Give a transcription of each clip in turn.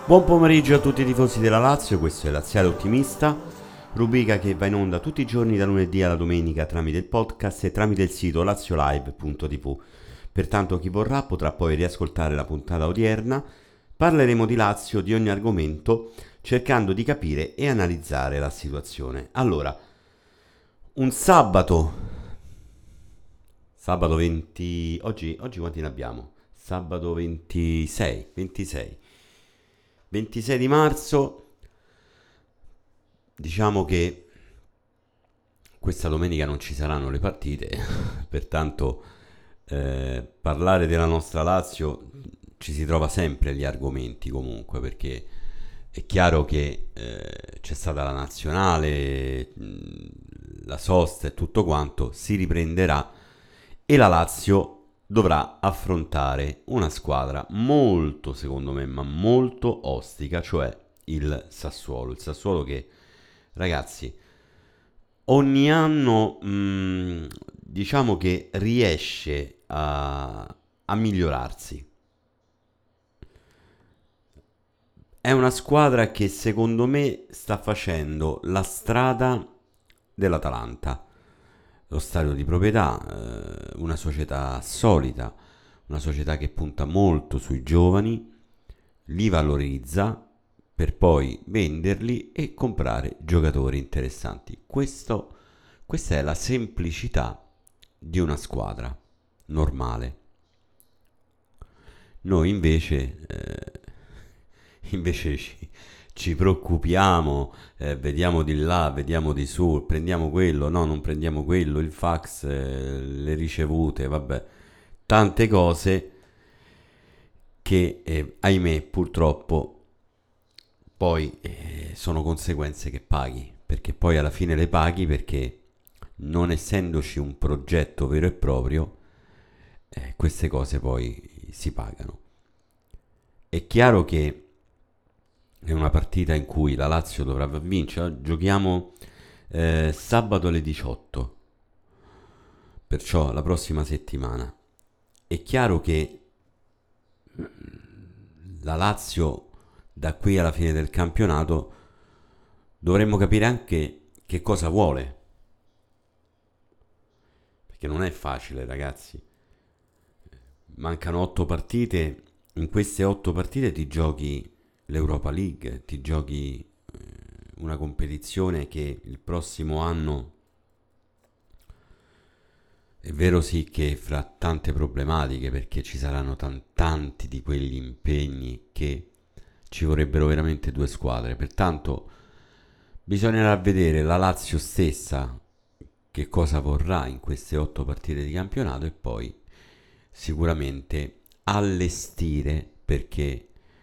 Buon pomeriggio a tutti i tifosi della Lazio, questo è Laziale Ottimista, rubrica che va in onda tutti i giorni da lunedì alla domenica tramite il podcast e tramite il sito laziolive.tv. Pertanto chi vorrà potrà poi riascoltare la puntata odierna. Parleremo di Lazio, di ogni argomento, cercando di capire e analizzare la situazione. Allora, un sabato 20... Oggi quanti ne abbiamo? Sabato 26 di marzo, diciamo che questa domenica non ci saranno le partite, pertanto parlare della nostra Lazio ci si trova sempre gli argomenti comunque, perché è chiaro che c'è stata la nazionale, la sosta e tutto quanto, si riprenderà e la Lazio dovrà affrontare una squadra molto, secondo me, ma molto ostica, cioè il Sassuolo. Il Sassuolo che, ragazzi, ogni anno diciamo che riesce a migliorarsi. È una squadra che secondo me sta facendo la strada dell'Atalanta. Lo stadio di proprietà, una società solida, una società che punta molto sui giovani, li valorizza per poi venderli e comprare giocatori interessanti. Questa è la semplicità di una squadra normale. Noi invece ci preoccupiamo, vediamo di là, vediamo di su, prendiamo quello, no, non prendiamo quello, il fax, le ricevute, vabbè, tante cose che, ahimè, purtroppo poi sono conseguenze che paghi, perché poi alla fine le paghi perché non essendoci un progetto vero e proprio, queste cose poi si pagano. È chiaro che è una partita in cui la Lazio dovrà vincere. Giochiamo sabato alle 18, perciò la prossima settimana. È chiaro che la Lazio da qui alla fine del campionato dovremmo capire anche che cosa vuole, perché non è facile, ragazzi. Mancano 8 partite, in queste 8 partite ti giochi l'Europa League, ti giochi una competizione che il prossimo anno è vero sì che fra tante problematiche, perché ci saranno tanti di quegli impegni che ci vorrebbero veramente due squadre, pertanto bisognerà vedere la Lazio stessa che cosa vorrà in queste 8 partite di campionato e poi sicuramente allestire, perché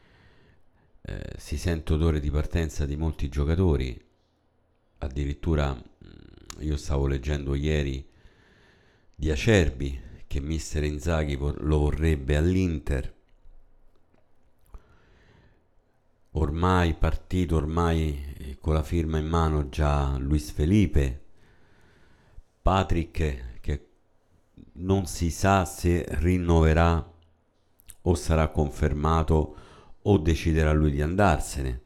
si sente odore di partenza di molti giocatori. Addirittura io stavo leggendo ieri di Acerbi che mister Inzaghi lo vorrebbe all'Inter, ormai partito, ormai con la firma in mano già Luis Felipe, Patrick che non si sa se rinnoverà o sarà confermato o deciderà lui di andarsene.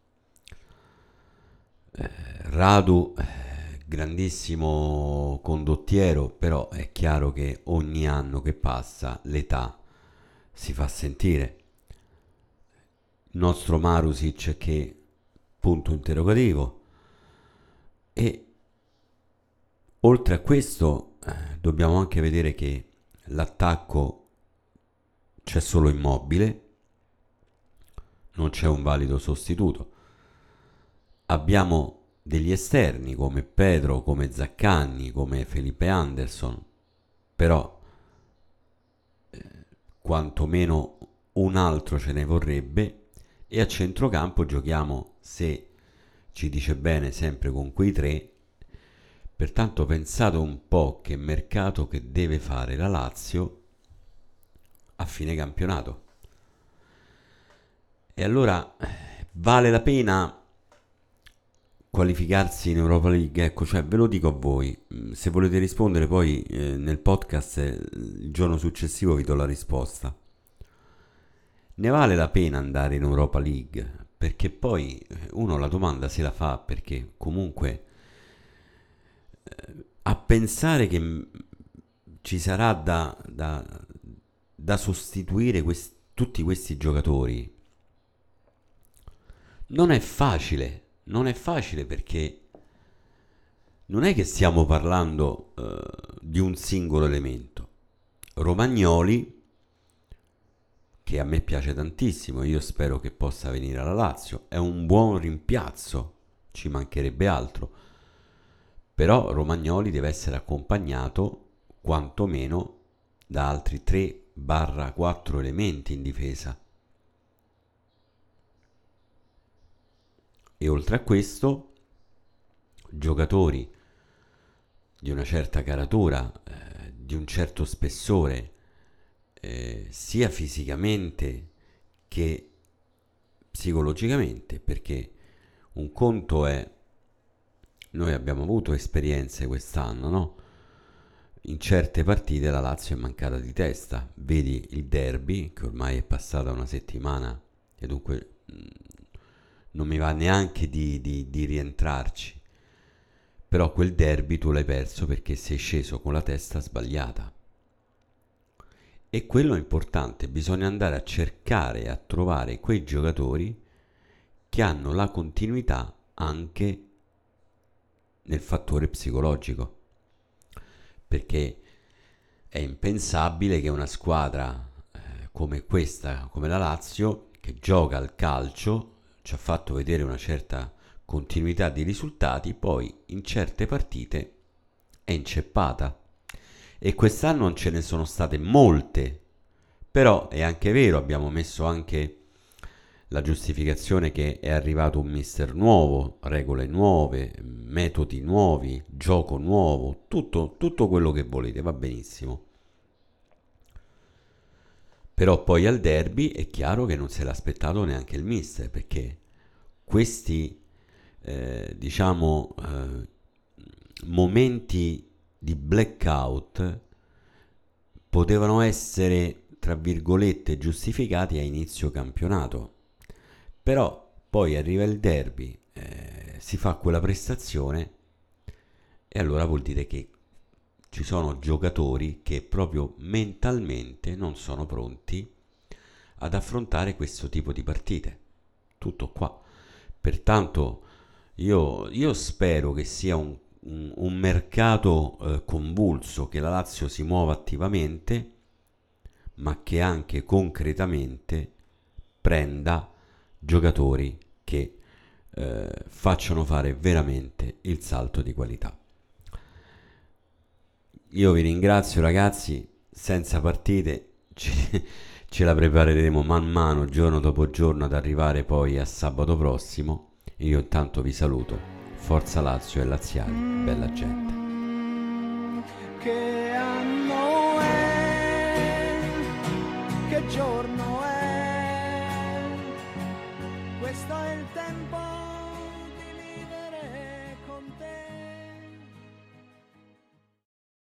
Radu, grandissimo condottiero, però è chiaro che ogni anno che passa l'età si fa sentire. Il nostro Marusic che punto interrogativo. E oltre a questo dobbiamo anche vedere che l'attacco c'è solo Immobile, non c'è un valido sostituto. Abbiamo degli esterni come Pedro, come Zaccagni, come Felipe Anderson, però quantomeno un altro ce ne vorrebbe. E a centrocampo giochiamo, se ci dice bene, sempre con quei tre. Pertanto pensate un po' che mercato che deve fare la Lazio a fine campionato. E allora vale la pena qualificarsi in Europa League? Ecco, cioè ve lo dico a voi, se volete rispondere poi nel podcast il giorno successivo vi do la risposta. ne vale la pena andare in Europa League? Perché poi uno la domanda se la fa, perché comunque a pensare che ci sarà da sostituire tutti questi giocatori non è facile perché non è che stiamo parlando di un singolo elemento. Romagnoli, che a me piace tantissimo, io spero che possa venire alla Lazio, è un buon rimpiazzo, ci mancherebbe altro, però Romagnoli deve essere accompagnato quantomeno da altri 3-4 elementi in difesa. E oltre a questo, giocatori di una certa caratura, di un certo spessore, sia fisicamente che psicologicamente, perché un conto è, noi abbiamo avuto esperienze quest'anno, no? In certe partite la Lazio è mancata di testa, vedi il derby, che ormai è passata una settimana e dunque non mi va neanche di rientrarci, però quel derby tu l'hai perso perché sei sceso con la testa sbagliata. E quello è importante, bisogna andare a cercare e a trovare quei giocatori che hanno la continuità anche nel fattore psicologico, perché è impensabile che una squadra come questa, come la Lazio, che gioca al calcio, ci ha fatto vedere una certa continuità di risultati, poi in certe partite è inceppata. E quest'anno non ce ne sono state molte, però è anche vero, abbiamo messo anche la giustificazione che è arrivato un mister nuovo, regole nuove, metodi nuovi, gioco nuovo, tutto quello che volete, va benissimo. Però poi al derby è chiaro che non se l'ha aspettato neanche il mister, perché questi, diciamo, momenti di blackout potevano essere, tra virgolette, giustificati a inizio campionato. Però poi arriva il derby, si fa quella prestazione e allora vuol dire che ci sono giocatori che proprio mentalmente non sono pronti ad affrontare questo tipo di partite. Tutto qua. Pertanto io spero che sia un mercato convulso, che la Lazio si muova attivamente, ma che anche concretamente prenda giocatori che facciano fare veramente il salto di qualità. Io vi ringrazio ragazzi, senza partite ce la prepareremo man mano, giorno dopo giorno, ad arrivare poi a sabato prossimo. Io intanto vi saluto. Forza Lazio e laziali, bella gente.